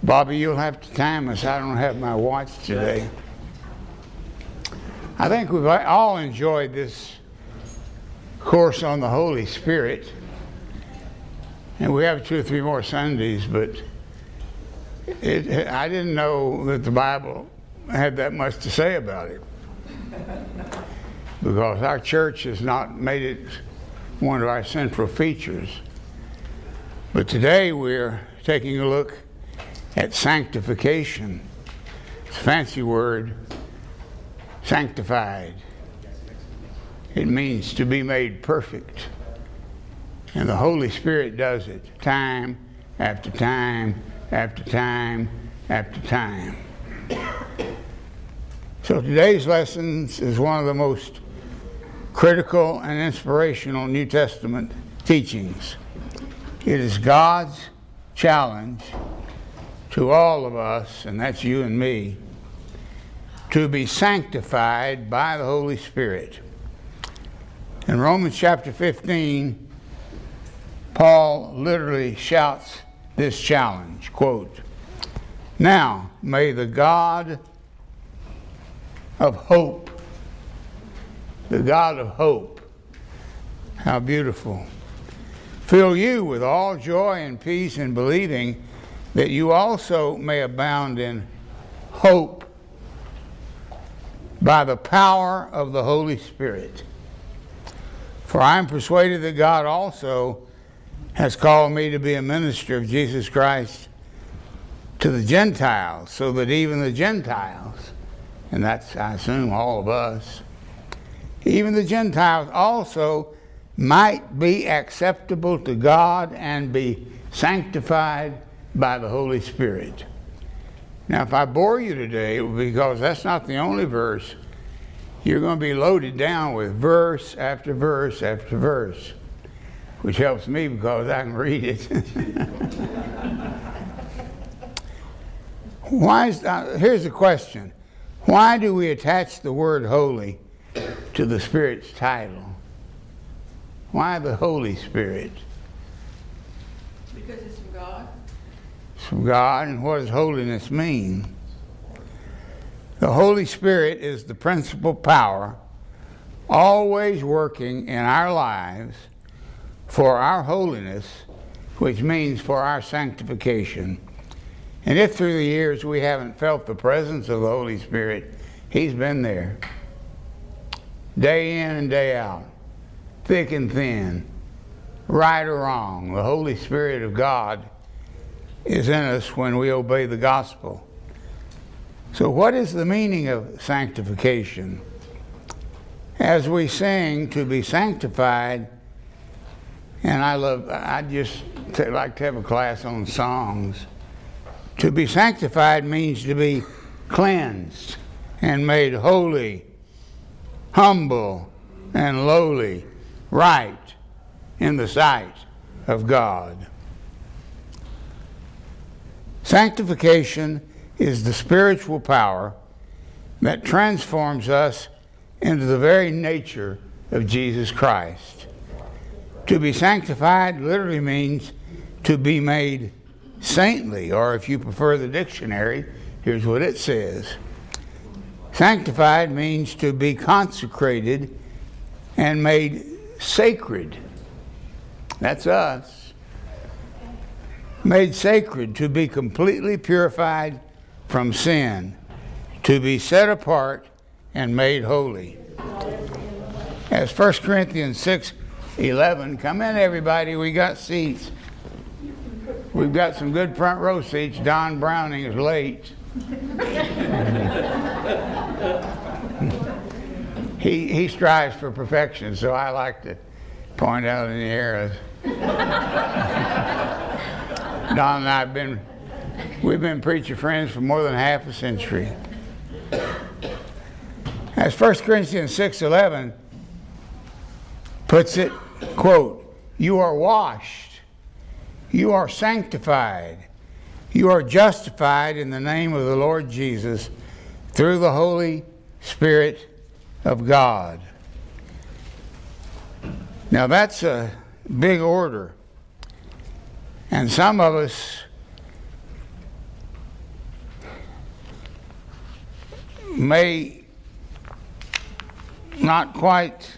Bobby, you'll have to time us. I don't have my watch today. I think we've all enjoyed this course on the Holy Spirit. And we have 2 or 3 more Sundays, but I didn't know that the Bible had that much to say about it. Because our church has not made it one of our central features. But today we're taking a look at sanctification. It's a fancy word, sanctified. It means to be made perfect. And the Holy Spirit does it time after time after time after time. So today's lesson is one of the most critical and inspirational New Testament teachings. It is God's challenge to all of us, and that's you and me, to be sanctified by the Holy Spirit. In Romans chapter 15, Paul literally shouts this challenge, quote, "Now may the God of hope," the God of hope, how beautiful, "fill you with all joy and peace in believing, that you also may abound in hope by the power of the Holy Spirit. For I am persuaded that God also has called me to be a minister of Jesus Christ to the Gentiles, so that even the Gentiles," and that's, I assume, all of us, "even the Gentiles also might be acceptable to God and be sanctified by the Holy Spirit." Now, if I bore you today, because that's not the only verse, you're going to be loaded down with verse after verse after verse, which helps me because I can read it. Here's the question. Why do we attach the word holy to the Spirit's title? Why the Holy Spirit? Because it's from God. It's from God, and what does holiness mean? The Holy Spirit is the principal power always working in our lives for our holiness, which means for our sanctification. And if through the years we haven't felt the presence of the Holy Spirit, He's been there. Day in and day out, thick and thin, right or wrong, the Holy Spirit of God is in us when we obey the gospel. So what is the meaning of sanctification? As we sing, to be sanctified, and I just like to have a class on songs. To be sanctified means to be cleansed and made holy, humble and lowly, right in the sight of God. Sanctification is the spiritual power that transforms us into the very nature of Jesus Christ. To be sanctified literally means to be made saintly, or if you prefer the dictionary, here's what it says. Sanctified means to be consecrated and made sacred. That's us. Made sacred, to be completely purified from sin, to be set apart and made holy. As 1 Corinthians 6:11, come in everybody, we got seats. We've got some good front row seats. Don Browning is late. He strives for perfection, so I like to point out any errors. Don and I we've been preacher friends for more than half a century. As 1 Corinthians 6:11 puts it, quote, "You are washed, you are sanctified, you are justified in the name of the Lord Jesus through the Holy Spirit of God." Now that's a big order. And some of us may not quite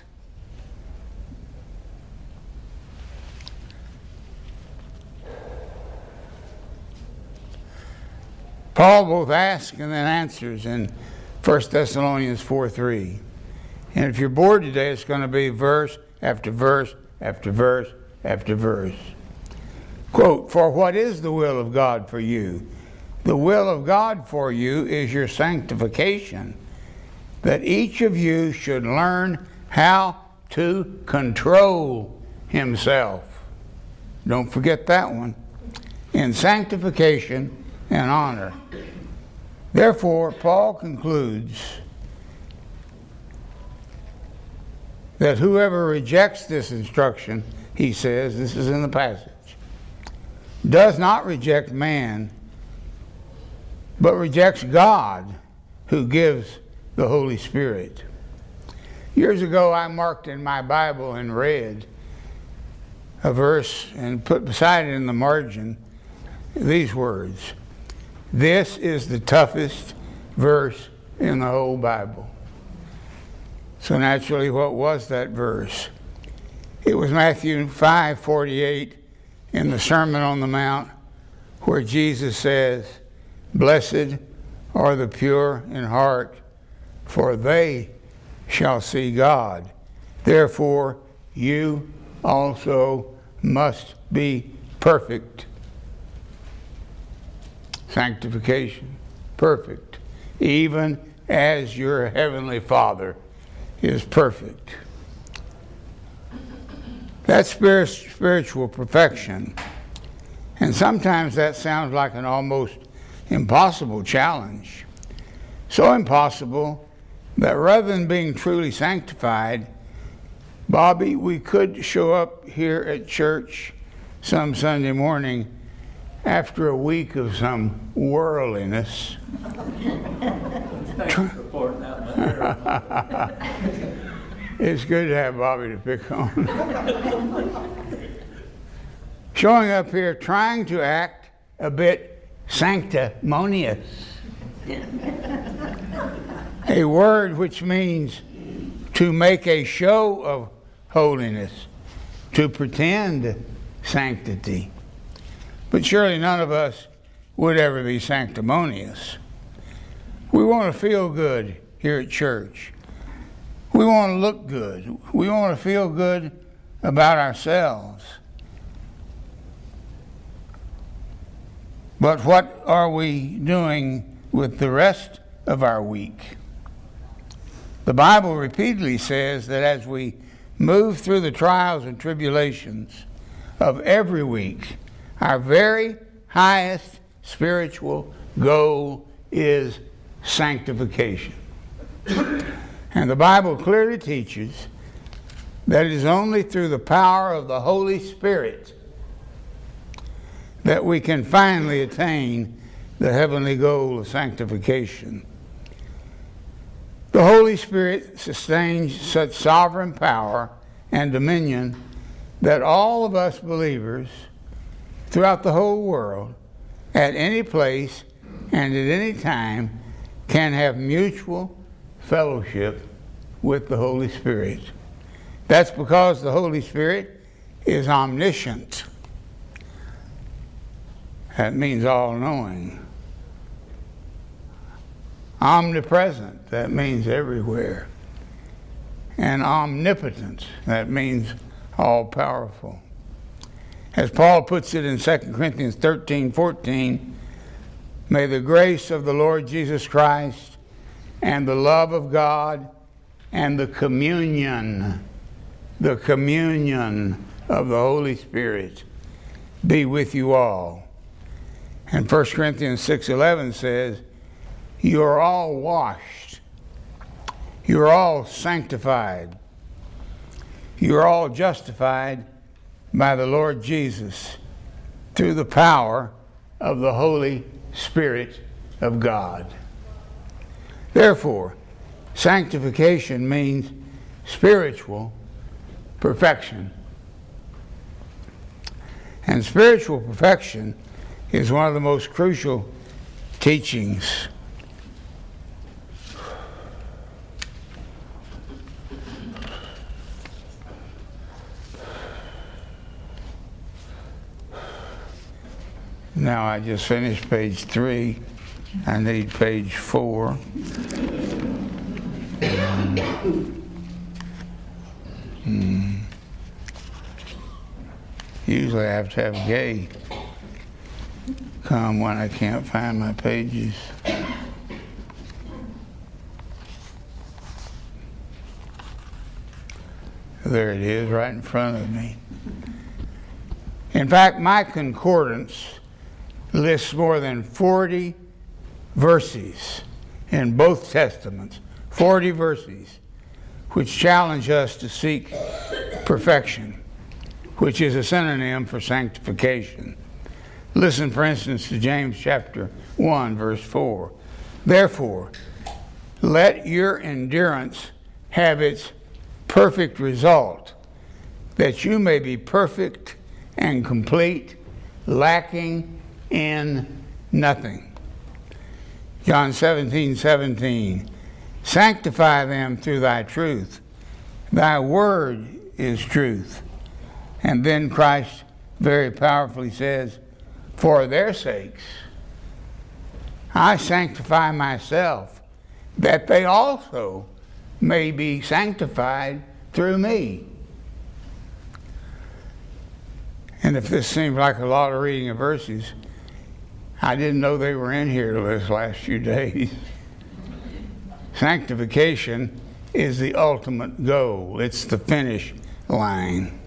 Paul both asks and then answers in 1 Thessalonians 4:3. And if you're bored today, it's going to be verse after verse after verse after verse. Quote, "For what is the will of God for you? The will of God for you is your sanctification, that each of you should learn how to control himself." Don't forget that one. In sanctification and honor. Therefore, Paul concludes that whoever rejects this instruction, he says, this is in the passage, does not reject man, but rejects God who gives the Holy Spirit. Years ago, I marked in my Bible in red a verse and put beside it in the margin these words: "This is the toughest verse in the whole Bible." So naturally, what was that verse? It was Matthew 5:48 in the Sermon on the Mount, where Jesus says, "Blessed are the pure in heart, for they shall see God. Therefore, you also must be perfect." Sanctification, perfect, even as your heavenly Father is perfect. That's spiritual perfection. And sometimes that sounds like an almost impossible challenge. So impossible that rather than being truly sanctified, Bobby, we could show up here at church some Sunday morning after a week of some worldliness. It's good to have Bobby to pick on. Showing up here trying to act a bit sanctimonious. A word which means to make a show of holiness, to pretend sanctity. But surely none of us would ever be sanctimonious. We want to feel good here at church. We want to look good. We want to feel good about ourselves. But what are we doing with the rest of our week? The Bible repeatedly says that as we move through the trials and tribulations of every week, our very highest spiritual goal is sanctification. And the Bible clearly teaches that it is only through the power of the Holy Spirit that we can finally attain the heavenly goal of sanctification. The Holy Spirit sustains such sovereign power and dominion that all of us believers throughout the whole world, at any place and at any time, can have mutual fellowship with the Holy Spirit. That's because the Holy Spirit is omniscient. That means all-knowing. Omnipresent, that means everywhere. And omnipotent, that means all-powerful. As Paul puts it in 2 Corinthians 13:14, may the grace of the Lord Jesus Christ and the love of God and the communion of the Holy Spirit be with you all. And 1 Corinthians 6:11 says, you are all washed. You are all sanctified. You are all justified by the Lord Jesus through the power of the Holy Spirit of God. Therefore, sanctification means spiritual perfection. And spiritual perfection is one of the most crucial teachings Now I just finished page 3. I need page 4. Usually I have to have Gay come when I can't find my pages. There it is, right in front of me. In fact, my concordance lists more than 40 verses in both Testaments, 40 verses, which challenge us to seek perfection, which is a synonym for sanctification. Listen, for instance, to James chapter 1, verse 4. Therefore, let your endurance have its perfect result, that you may be perfect and complete, lacking in nothing. John 17:17. Sanctify them through thy truth. Thy word is truth. And then Christ very powerfully says, for their sakes, I sanctify myself, that they also may be sanctified through me. And if this seems like a lot of reading of verses, I didn't know they were in here this last few days. Sanctification is the ultimate goal. It's the finish line.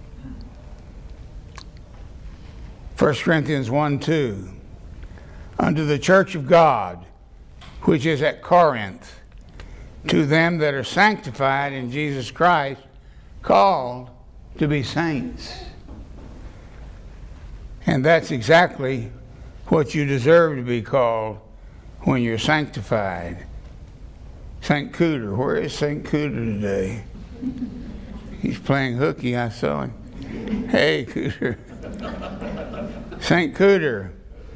1 Corinthians 1:2. Unto the church of God, which is at Corinth, to them that are sanctified in Jesus Christ, called to be saints. And that's exactly what you deserve to be called when you're sanctified. St. Cooter, where is St. Cooter today? He's playing hooky, I saw him. Hey, Cooter. St. Cooter.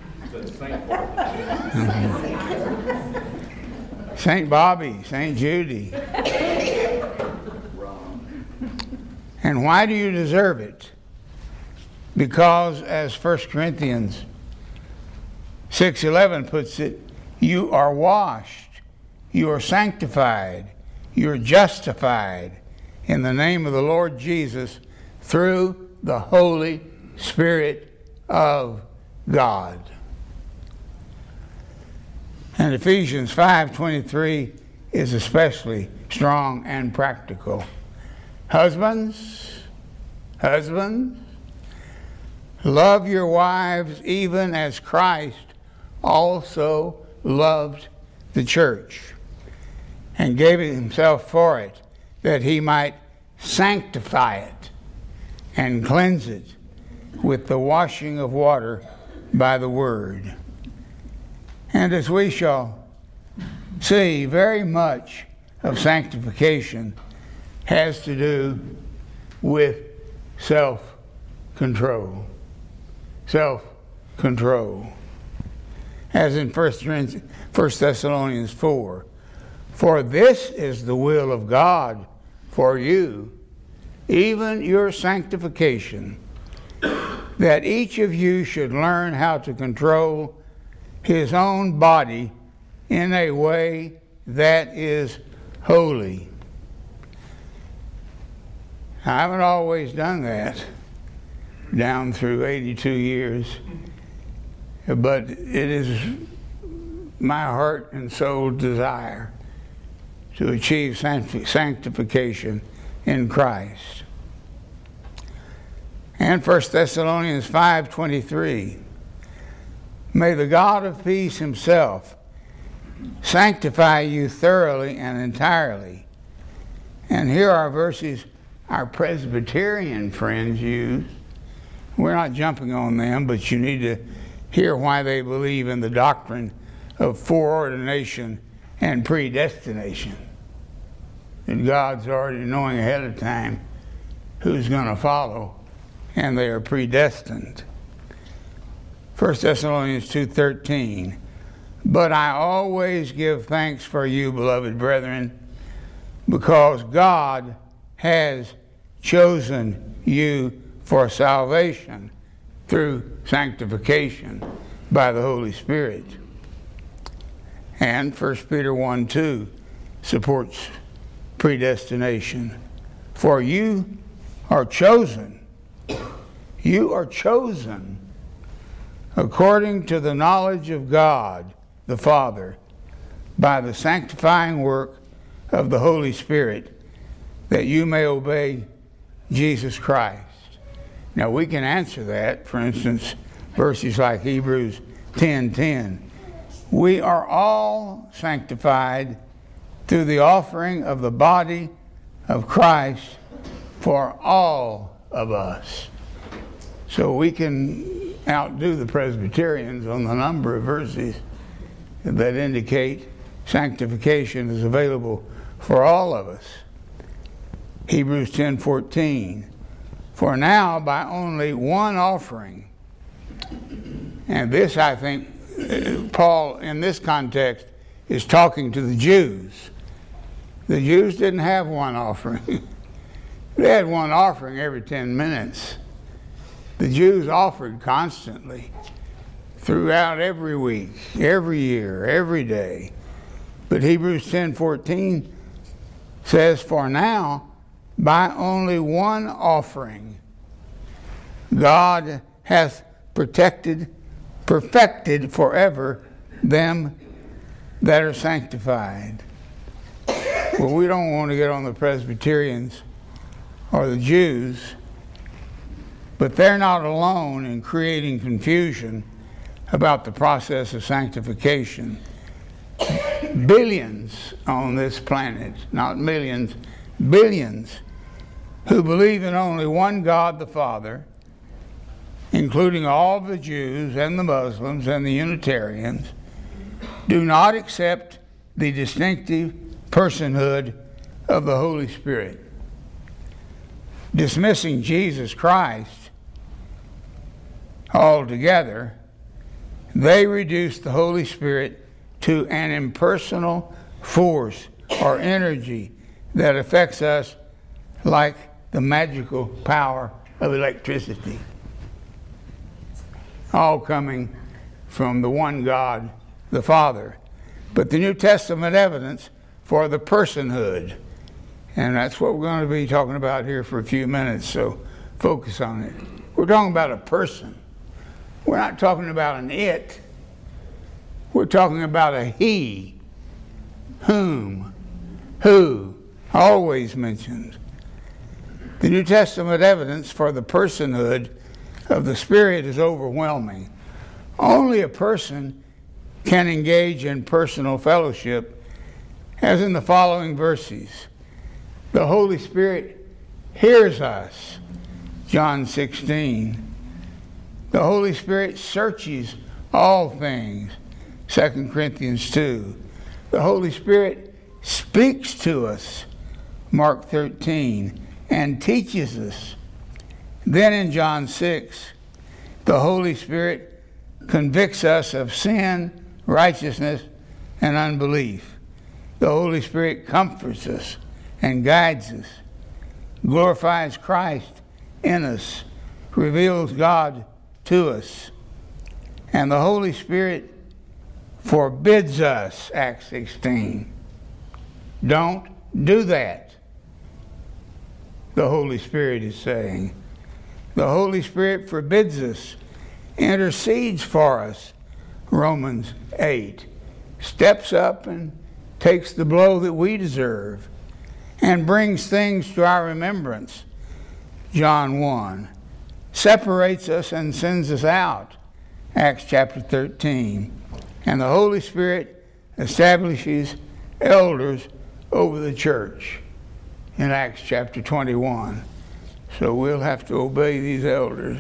St. Bobby, St. Judy. And why do you deserve it? Because, as 1 Corinthians 6:11 puts it, you are washed, you are sanctified, you are justified in the name of the Lord Jesus through the Holy Spirit of God. And Ephesians 5:23 is especially strong and practical. Husbands, love your wives even as Christ also loved the church and gave himself for it, that he might sanctify it and cleanse it with the washing of water by the word. And as we shall see, very much of sanctification has to do with self-control. Self-control. As in 1 Thessalonians 4. For this is the will of God for you, even your sanctification, that each of you should learn how to control his own body in a way that is holy. I haven't always done that down through 82 years, but it is my heart and soul desire to achieve sanctification in Christ. And 1 Thessalonians 5:23. May the God of peace himself sanctify you thoroughly and entirely. And here are verses our Presbyterian friends use. We're not jumping on them, but you need to hear why they believe in the doctrine of foreordination and predestination. That God's already knowing ahead of time who's going to follow, and they are predestined. 1 Thessalonians 2:13. But I always give thanks for you, beloved brethren, because God has chosen you for salvation through sanctification by the Holy Spirit. And 1 Peter 1:2 supports predestination. For you are chosen. You are chosen according to the knowledge of God the Father by the sanctifying work of the Holy Spirit, that you may obey Jesus Christ. Now we can answer that, for instance, verses like Hebrews 10:10. We are all sanctified through the offering of the body of Christ for all of us. So we can outdo the Presbyterians on the number of verses that indicate sanctification is available for all of us. Hebrews 10:14. For now, by only one offering, and this, I think, Paul, in this context, is talking to the Jews. The Jews didn't have one offering. They had one offering every 10 minutes. The Jews offered constantly, throughout every week, every year, every day. But Hebrews 10:14 says, for now, by only one offering, God hath perfected forever them that are sanctified. Well, we don't want to get on the Presbyterians or the Jews, but they're not alone in creating confusion about the process of sanctification. Billions on this planet, not millions, billions, who believe in only one God the Father, including all the Jews and the Muslims and the Unitarians, do not accept the distinctive personhood of the Holy Spirit. Dismissing Jesus Christ altogether, they reduce the Holy Spirit to an impersonal force or energy that affects us like the magical power of electricity, all coming from the one God, the Father. But the New Testament evidence for the personhood, and that's what we're going to be talking about here for a few minutes, so focus on it. We're talking about a person. We're not talking about an it. We're talking about a he, whom, who, always mentioned. The New Testament evidence for the personhood of the Spirit is overwhelming. Only a person can engage in personal fellowship, as in the following verses. The Holy Spirit hears us, John 16. The Holy Spirit searches all things, 2 Corinthians 2. The Holy Spirit speaks to us, Mark 13, and teaches us. Then in John 6, the Holy Spirit convicts us of sin, righteousness, and unbelief. The Holy Spirit comforts us and guides us, glorifies Christ in us, reveals God to us. And the Holy Spirit forbids us, Acts 16. Don't do that, the Holy Spirit is saying. The Holy Spirit forbids us, intercedes for us, Romans 8. Steps up and takes the blow that we deserve and brings things to our remembrance, John 1. Separates us and sends us out, Acts chapter 13. And the Holy Spirit establishes elders over the church in Acts chapter 21. So we'll have to obey these elders.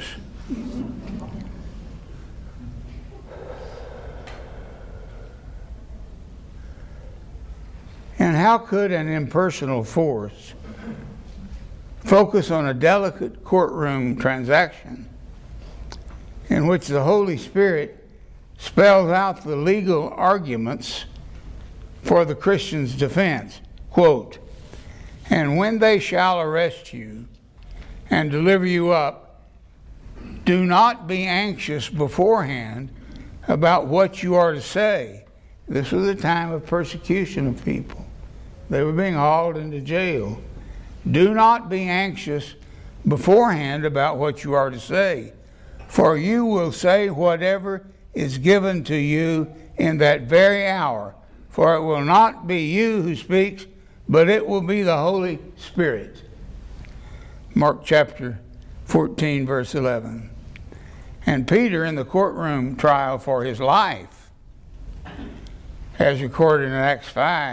And how could an impersonal force focus on a delicate courtroom transaction in which the Holy Spirit spells out the legal arguments for the Christian's defense? Quote, and when they shall arrest you and deliver you up, do not be anxious beforehand about what you are to say. This was a time of persecution of people. They were being hauled into jail. Do not be anxious beforehand about what you are to say, for you will say whatever is given to you in that very hour. For it will not be you who speaks, but it will be the Holy Spirit. Mark chapter 14, verse 11. And Peter, in the courtroom trial for his life, as recorded in Acts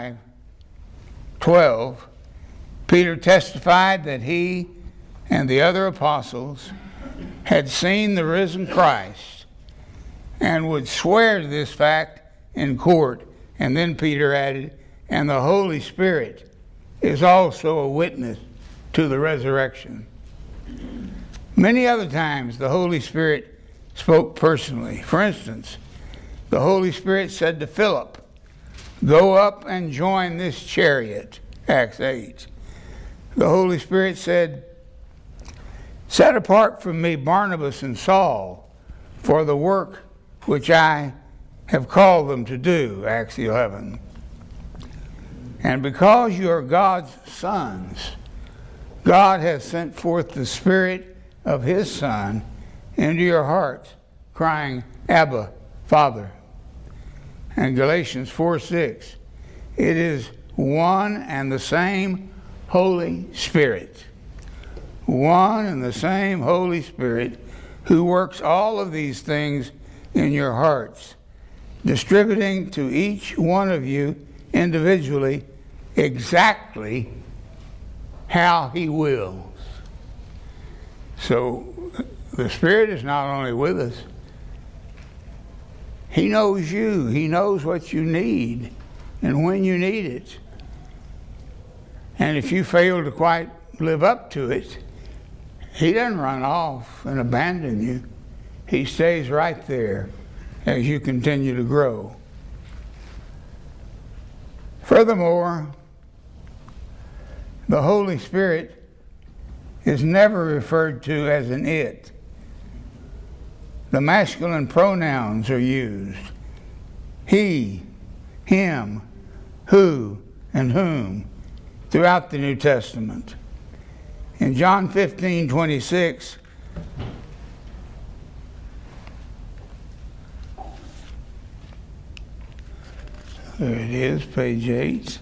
5:12, Peter testified that he and the other apostles had seen the risen Christ and would swear to this fact in court. And then Peter added, and the Holy Spirit is also a witness to the resurrection. Many other times the Holy Spirit spoke personally. For instance, the Holy Spirit said to Philip, go up and join this chariot, Acts 8. The Holy Spirit said, set apart from me Barnabas and Saul for the work which I have called them to do, Acts 11. And because you are God's sons, God has sent forth the Spirit of His Son into your hearts, crying, Abba, Father. And Galatians 4:6, it is one and the same Holy Spirit. One and the same Holy Spirit who works all of these things in your hearts, distributing to each one of you individually exactly how He wills. So the Spirit is not only with us, He knows you. He knows what you need and when you need it. And if you fail to quite live up to it, He doesn't run off and abandon you. He stays right there as you continue to grow. Furthermore, the Holy Spirit is never referred to as an it. The masculine pronouns are used. He, him, who, and whom throughout the New Testament. In John 15:26, there it is, page 8.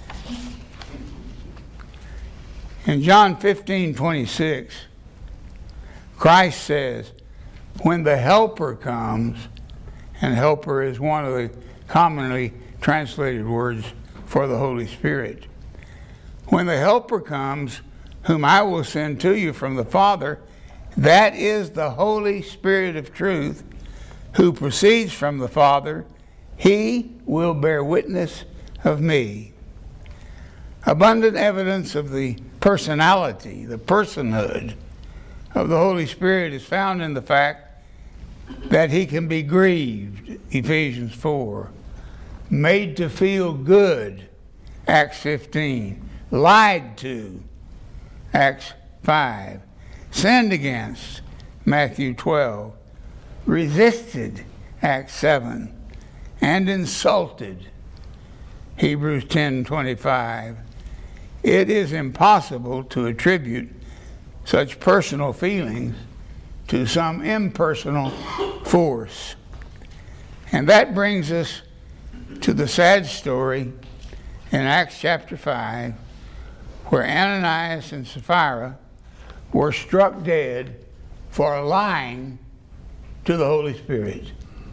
In John 15:26, Christ says, when the Helper comes, and Helper is one of the commonly translated words for the Holy Spirit. When the Helper comes, whom I will send to you from the Father, that is the Holy Spirit of truth, who proceeds from the Father. He will bear witness of me. Abundant evidence of the personality, the personhood of the Holy Spirit is found in the fact that He can be grieved, Ephesians 4, made to feel good, Acts 15, lied to, Acts 5, sinned against, Matthew 12, resisted, Acts 7, and insulted, Hebrews 10:25. It is impossible to attribute such personal feelings to some impersonal force. And that brings us to the sad story in Acts chapter 5, where Ananias and Sapphira were struck dead for lying to the Holy Spirit.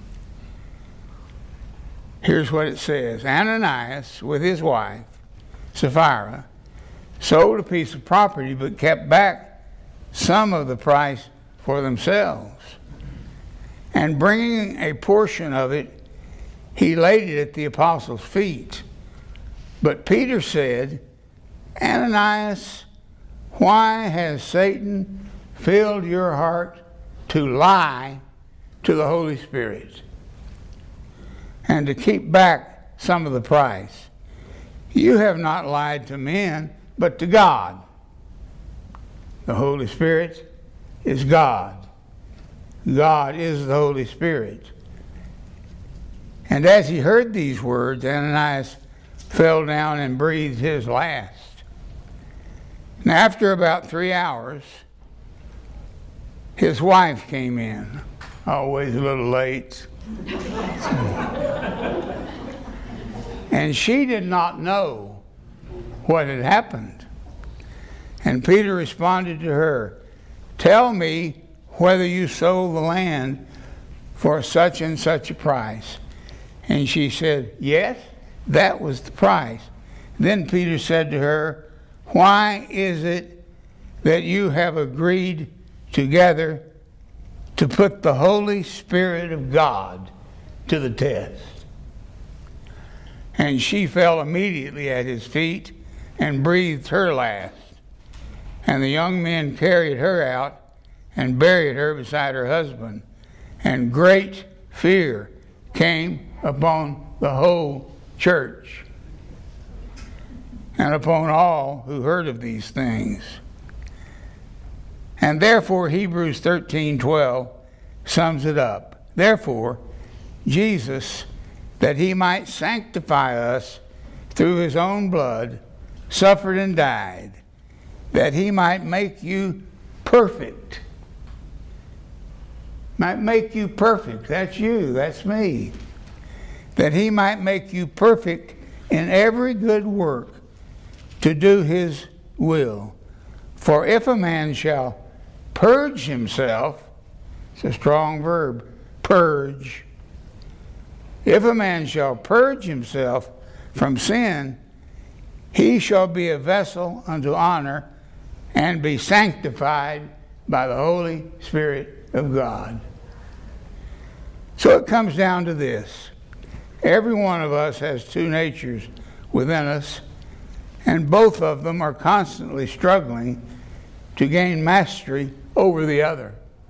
Here's what it says. Ananias, with his wife, Sapphira, sold a piece of property but kept back some of the price for themselves. And bringing a portion of it, he laid it at the apostles' feet. But Peter said, Ananias, why has Satan filled your heart to lie to the Holy Spirit and to keep back some of the price? You have not lied to men, but to God. The Holy Spirit is God. God is the Holy Spirit. And as he heard these words, Ananias fell down and breathed his last. And after about 3 hours, his wife came in, always a little late. And she did not know what had happened. And Peter responded to her, "Tell me whether you sold the land for such and such a price." And she said, "Yes, that was the price." Then Peter said to her, "Why is it that you have agreed together to put the Holy Spirit of God to the test?" And she fell immediately at his feet and breathed her last. And the young men carried her out and buried her beside her husband. And great fear came upon the whole church and upon all who heard of these things. And therefore Hebrews 13:12 sums it up. Therefore, Jesus, that he might sanctify us through his own blood, suffered and died, that he might make you perfect. Might make you perfect. That's you. That's me. That he might make you perfect in every good work to do his will. For if a man shall purge himself, it's a strong verb, purge. If a man shall purge himself from sin, he shall be a vessel unto honor and be sanctified by the Holy Spirit of God. So it comes down to this. Every one of us has two natures within us, and both of them are constantly struggling to gain mastery over the other.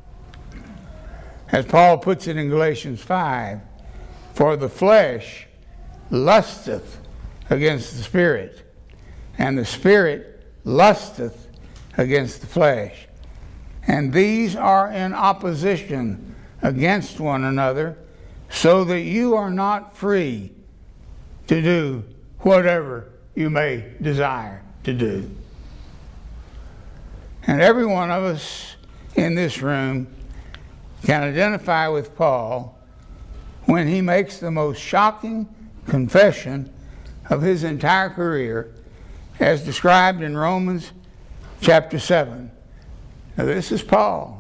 As Paul puts it in Galatians 5, "For the flesh lusteth against the Spirit, and the Spirit lusteth against the flesh. And these are in opposition against one another, so that you are not free to do whatever you may desire to do." And every one of us in this room can identify with Paul when he makes the most shocking confession of his entire career, as described in Romans chapter 7. Now, this is Paul.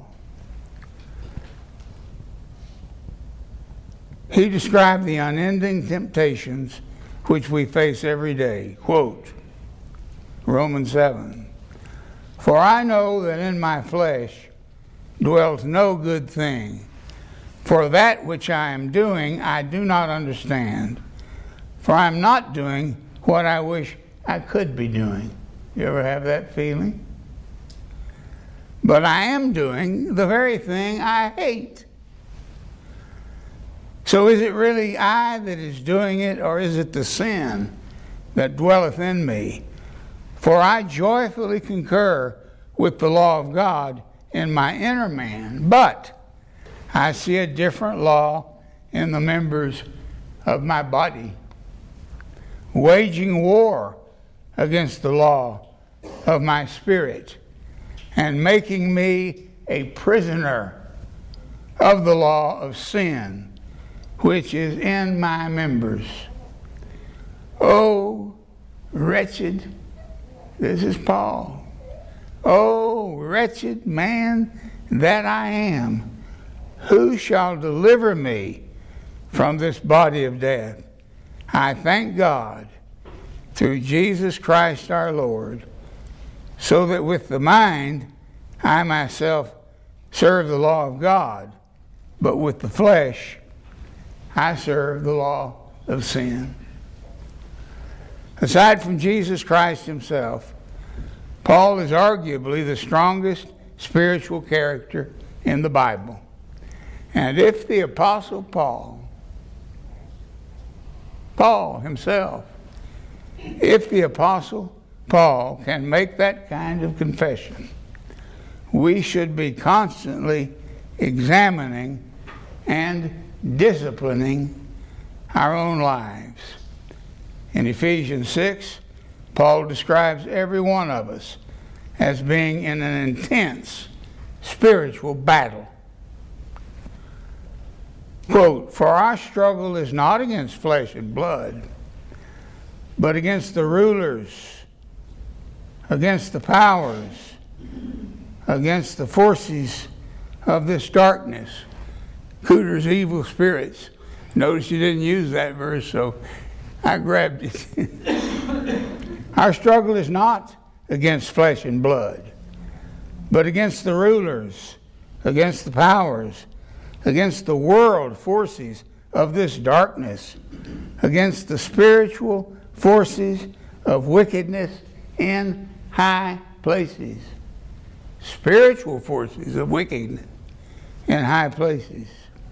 He described the unending temptations which we face every day. Quote, Romans 7, "For I know that in my flesh dwells no good thing. For that which I am doing I do not understand. For I am not doing what I wish I could be doing." You ever have that feeling? "But I am doing the very thing I hate." So is it really I that is doing it, or is it the sin that dwelleth in me? For I joyfully concur with the law of God in my inner man, but I see a different law in the members of my body, waging war against the law of my spirit, and making me a prisoner of the law of sin, which is in my members. Oh, wretched, this is Paul. Oh, wretched man that I am, who shall deliver me from this body of death? I thank God through Jesus Christ our Lord, so that with the mind I myself serve the law of God, but with the flesh I serve the law of sin. Aside from Jesus Christ himself, Paul is arguably the strongest spiritual character in the Bible. And if the Apostle Paul himself, if the Apostle Paul can make that kind of confession, we should be constantly examining and disciplining our own lives. In Ephesians 6, Paul describes every one of us as being in an intense spiritual battle. Quote, "For our struggle is not against flesh and blood, but against the rulers, against the powers, against the forces of this darkness." Cooter's evil spirits. Notice you didn't use that verse, so I grabbed it. Our struggle is not against flesh and blood, but against the rulers, against the powers, against the world forces of this darkness, against the spiritual forces of wickedness in high places. Spiritual forces of wickedness in high places.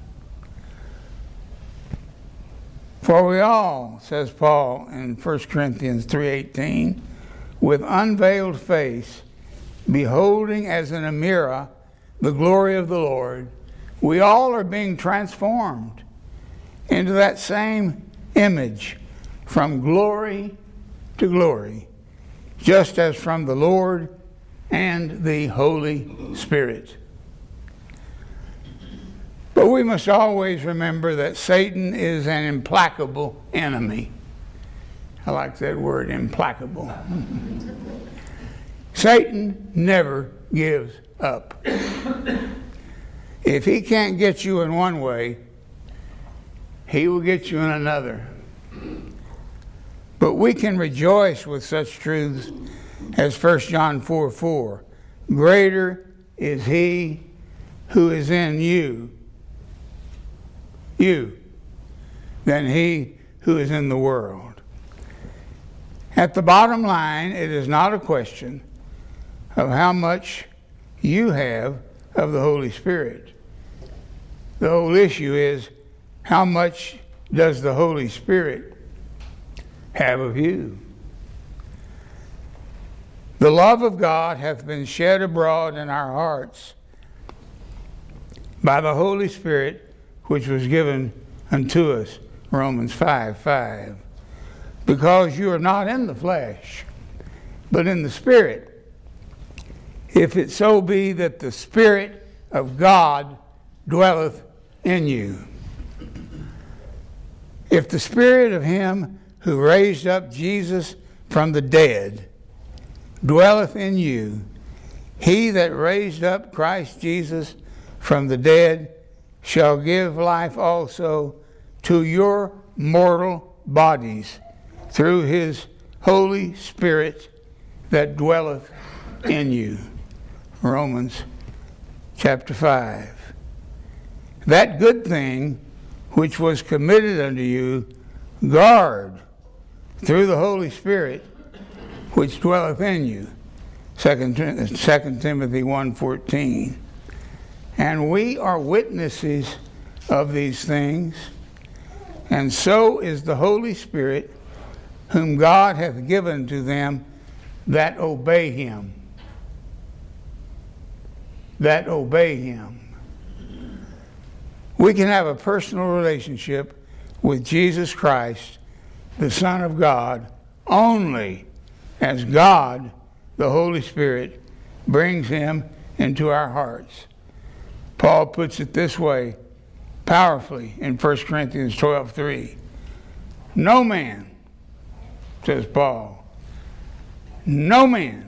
For we all, says Paul in 1 Corinthians 3:18, with unveiled face, beholding as in a mirror the glory of the Lord, we all are being transformed into that same image from glory to glory, just as from the Lord and the Holy Spirit. But we must always remember that Satan is an implacable enemy. I like that word, implacable. Satan never gives up. If he can't get you in one way, he will get you in another. But we can rejoice with such truths as 1 John 4:4. Greater is he who is in you, than he who is in the world. At the bottom line, it is not a question of how much you have of the Holy Spirit. The whole issue is, how much does the Holy Spirit have of you? The love of God hath been shed abroad in our hearts by the Holy Spirit, which was given unto us, Romans 5:5. Because you are not in the flesh, but in the Spirit, if it so be that the Spirit of God dwelleth in you. If the Spirit of him who raised up Jesus from the dead dwelleth in you, he that raised up Christ Jesus from the dead shall give life also to your mortal bodies through his Holy Spirit that dwelleth in you. Romans chapter 5. That good thing which was committed unto you, guard through the Holy Spirit which dwelleth in you. 2 Timothy 1:14. And we are witnesses of these things, and so is the Holy Spirit, whom God hath given to them that obey him. That obey him. We can have a personal relationship with Jesus Christ, the Son of God, only as God, the Holy Spirit, brings him into our hearts. Paul puts it this way powerfully in 1 Corinthians 12:3. No man, says Paul, no man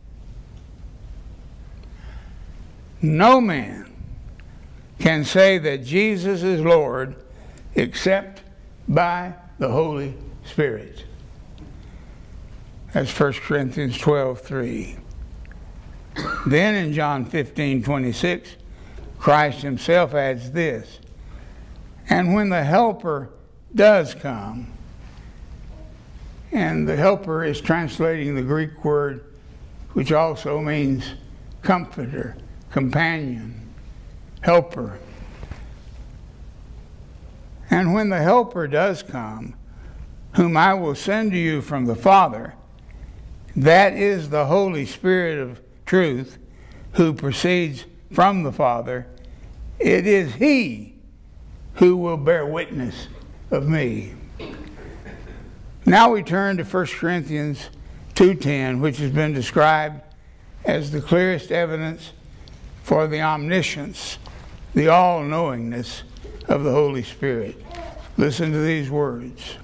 can say that Jesus is Lord except by the Holy Spirit. That's 1 Corinthians 12:3. Then in John 15:26, Christ himself adds this, and when the Helper does come, and the Helper is translating the Greek word which also means comforter, companion, helper. And when the Helper does come, whom I will send to you from the Father, that is the Holy Spirit of truth, who proceeds from the Father, it is he who will bear witness of me. Now we turn to 1 Corinthians 2:10, which has been described as the clearest evidence for the omniscience, the all-knowingness of the Holy Spirit. Listen to these words.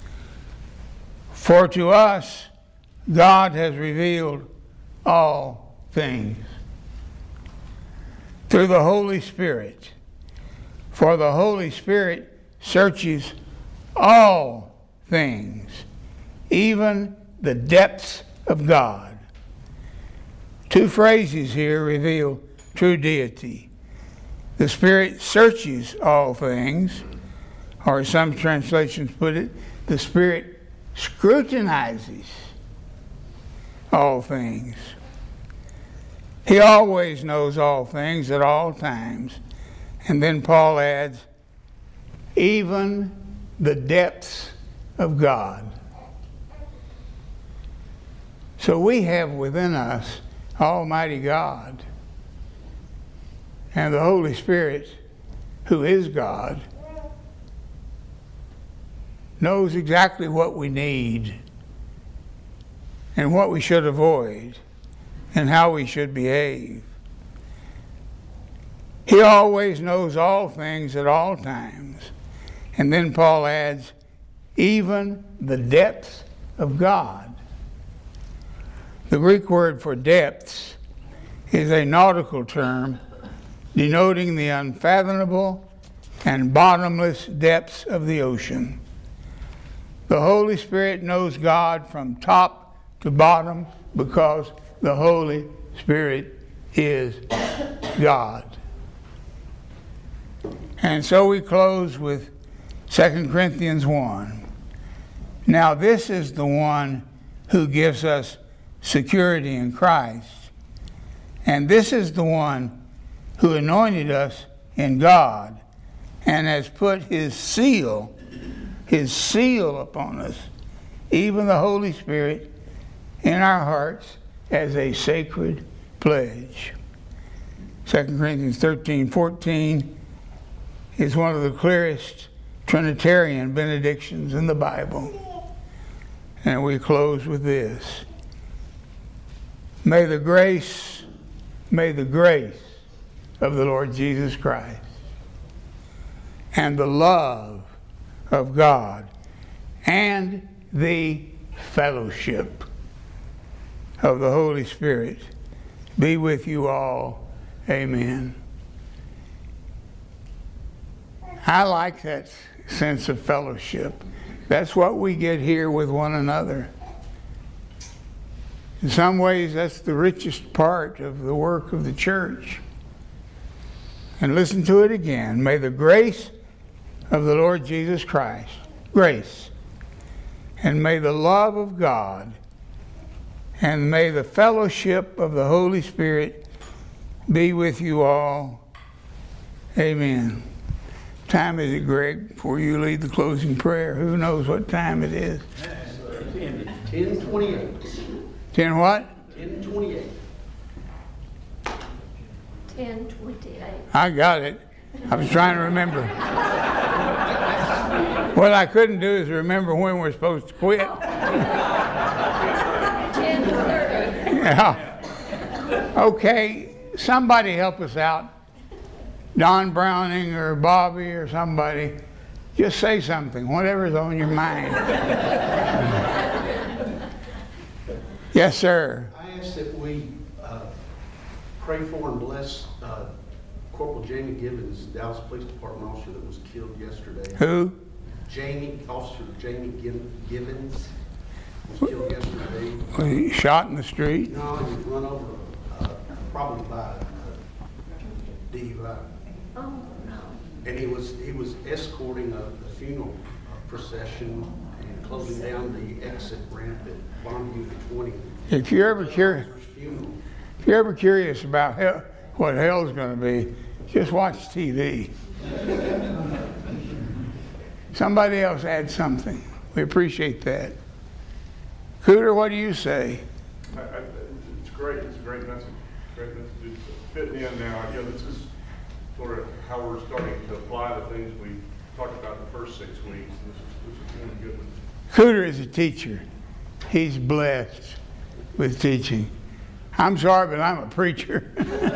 For to us God has revealed all things through the Holy Spirit. For the Holy Spirit searches all things, even the depths of God. Two phrases here reveal true deity. The Spirit searches all things, or as some translations put it, the Spirit scrutinizes all things. He always knows all things at all times. And then Paul adds, even the depths of God. So we have within us Almighty God and the Holy Spirit, who is God, knows exactly what we need and what we should avoid and how we should behave. He always knows all things at all times. And then Paul adds, even the depths of God. The Greek word for depths is a nautical term denoting the unfathomable and bottomless depths of the ocean. The Holy Spirit knows God from top to bottom because the Holy Spirit is God. And so we close with 2 Corinthians 1. Now this is the one who gives us security in Christ. And this is the one who anointed us in God and has put his seal upon us, even the Holy Spirit, in our hearts as a sacred pledge. 2 Corinthians 13:14 is one of the clearest Trinitarian benedictions in the Bible. And we close with this. May the grace of the Lord Jesus Christ and the love of God and the fellowship of the Holy Spirit be with you all. Amen. I like that sense of fellowship. That's what we get here with one another. In some ways, that's the richest part of the work of the church. And listen to it again. May the grace of the Lord Jesus Christ, grace, and may the love of God, and may the fellowship of the Holy Spirit be with you all. Amen. Time is it, Greg, before you lead the closing prayer? Who knows what time it is? 10:28. 10 what? 10:28. 10:28. I got it. I was trying to remember. What I couldn't do is remember when we're supposed to quit. 10:30. Yeah. Okay, somebody help us out. Don Browning or Bobby or somebody. Just say something, whatever's on your mind. Yes, sir. I ask that we pray for and bless Corporal Jamie Gibbons, Dallas Police Department officer that was killed yesterday. Who? Officer Jamie Gibbons was killed yesterday. Was he shot in the street? No, he was run over probably by a DUI. Oh, no. And he was escorting a funeral procession and closing down the exit ramp at Bonneview 20. If you're ever curious about what hell's going to be, just watch TV. Somebody else add something. We appreciate that. Cooter, what do you say? It's great. It's a great message. Great message. It's fitting in now. This is sort of how we're starting to apply the things we talked about the first 6 weeks, and this is one good one. Cooter is a teacher. He's blessed with teaching. I'm sorry, but I'm a preacher.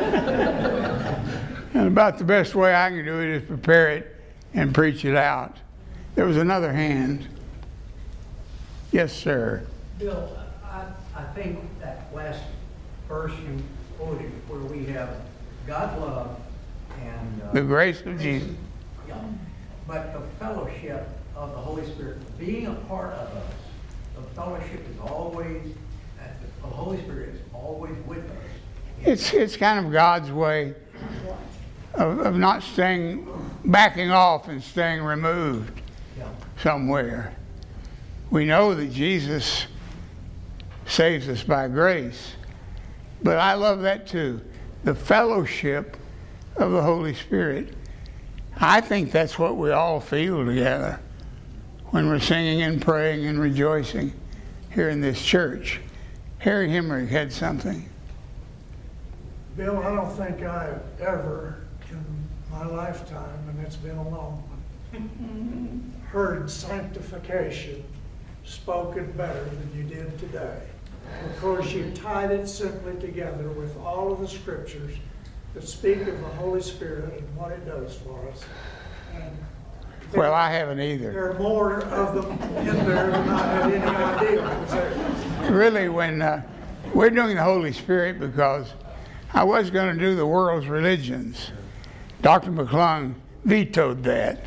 And about the best way I can do it is prepare it and preach it out. There was another hand. Yes, sir. Bill, I think that last verse you quoted where we have God's love and The grace of Jesus. yeah, but the fellowship of the Holy Spirit being a part of us, the fellowship is always, the Holy Spirit is always with us. It's kind of God's way of not backing off and staying removed Yeah. somewhere. We know that Jesus saves us by grace, but I love that too. The fellowship of the Holy Spirit. I think that's what we all feel together when we're singing and praying and rejoicing here in this church. Harry Hemrick had something. Bill, I don't think I've ever in my lifetime, and it's been a long one, heard sanctification spoken better than you did today. Because you tied it simply together with all of the scriptures that speak of the Holy Spirit and what it does for us. And Well, I haven't either. there are more of them in there than I had any idea was there. Really, when we're doing the Holy Spirit, because I was going to do the world's religions. Dr. McClung vetoed that.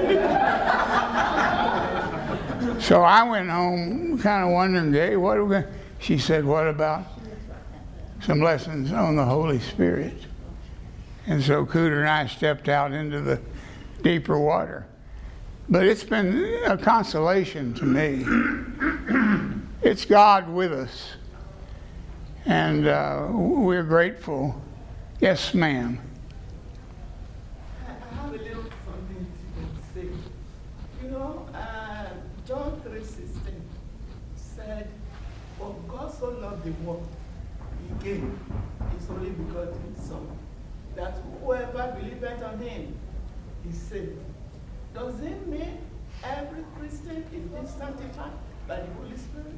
So I went home kind of wondering, hey, what are we going to... She said, what about some lessons on the Holy Spirit? And so Cooter and I stepped out into the deeper water. But it's been a consolation to me. It's God with us. And we're grateful. Yes, ma'am. I have a little something to say. You know, John 3:16 said, "For God so loved the world, He gave His only begotten Son, that whoever believeth on Him is saved." Does it mean every Christian is being sanctified by the Holy Spirit?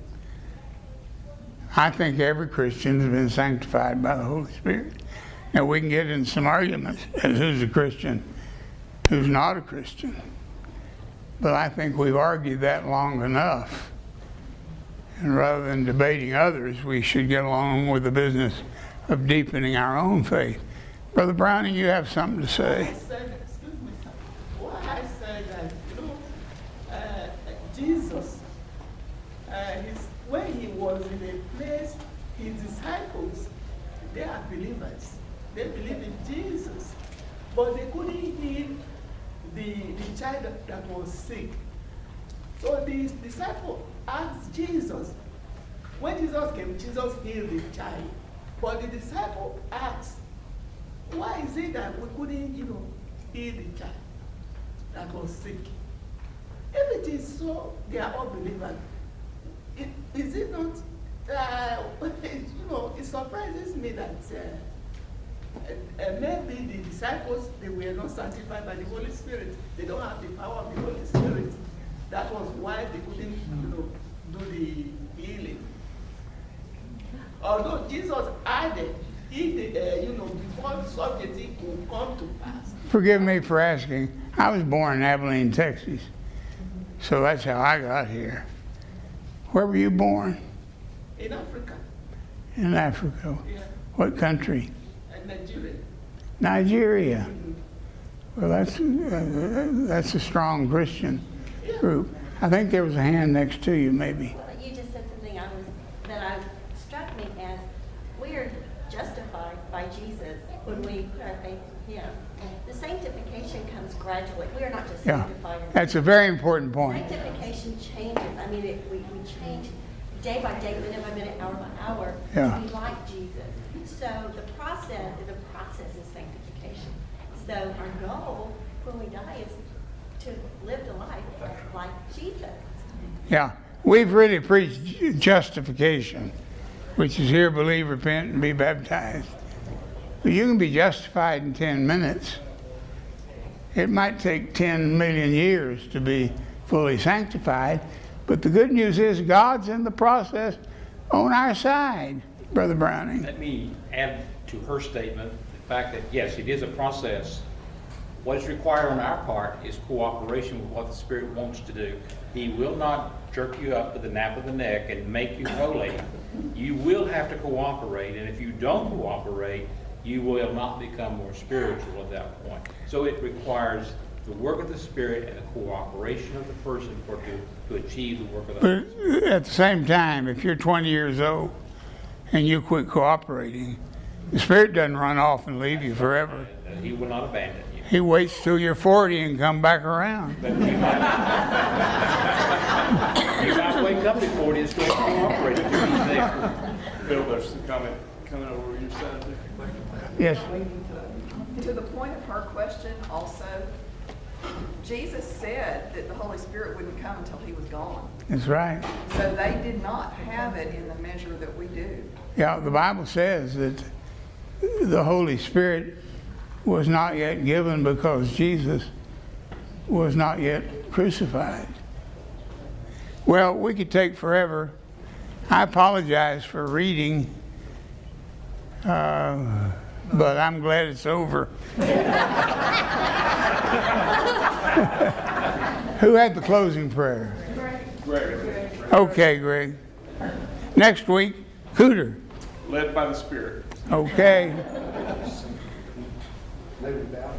I think every Christian has been sanctified by the Holy Spirit. Now, we can get in some arguments as who's a Christian, who's not a Christian. But I think we've argued that long enough. And rather than debating others, we should get along with the business of deepening our own faith. Brother Browning, you have something to say. I said, excuse me, sir. Why I said that, you know, Jesus, when He was in a place, His disciples, they are believers. They believe in Jesus. But they couldn't heal the child that was sick. So the disciple asked Jesus. When Jesus came, Jesus healed the child. But the disciple asked, why is it that we couldn't, heal the child that was sick? If it is so, they are all believers. Is it not, it surprises me that maybe the disciples, they were not sanctified by the Holy Spirit. They don't have the power of the Holy Spirit. That was why they couldn't, do the healing. Although Jesus added, before such a thing could come to pass. Forgive me for asking. I was born in Abilene, Texas. So that's how I got here. Where were you born? In Africa. In Africa. Yeah. What country? Nigeria. Nigeria. Well, that's a strong Christian group. I think there was a hand next to you, maybe. You just said something that struck me as we are justified by Jesus when we put our faith in Him. The sanctification comes gradually. We are not just Yeah, sanctified. that's a very important point. Sanctification changes. I mean, we change day by day, minute by minute, hour by hour Yeah. to be like Jesus. So the process is sanctification. So our goal when we die is to live the life like Jesus. Yeah, we've really preached justification, which is hear, believe, repent, and be baptized. But you can be justified in 10 minutes. It might take 10 million years to be fully sanctified, but the good news is God's in the process on our side, Brother Browning. Let me add to her statement the fact that, yes, it is a process. What is required on our part is cooperation with what the Spirit wants to do. He will not jerk you up with the nape of the neck and make you holy. You will have to cooperate, and if you don't cooperate, you will not become more spiritual at that point. So it requires the work of the Spirit and the cooperation of the person to achieve the work of the Holy Spirit. But at the same time, if you're 20 years old and you quit cooperating, the Spirit doesn't run off and leave you forever. He will not abandon you. He waits till you're 40 and come back around. But you might wake up at 40 and start cooperating if he's there. Bill, there's a comment coming over your side there. Yes. To the point of her question also, Jesus said that the Holy Spirit wouldn't come until he was gone. That's right. So they did not have it in the measure that we do. Yeah, the Bible says that the Holy Spirit was not yet given because Jesus was not yet crucified. Well, we could take forever. I apologize for reading, but I'm glad it's over. Who had the closing prayer? Greg. Okay, Greg. Next week, Cooter. Led by the Spirit. Okay. Maybe about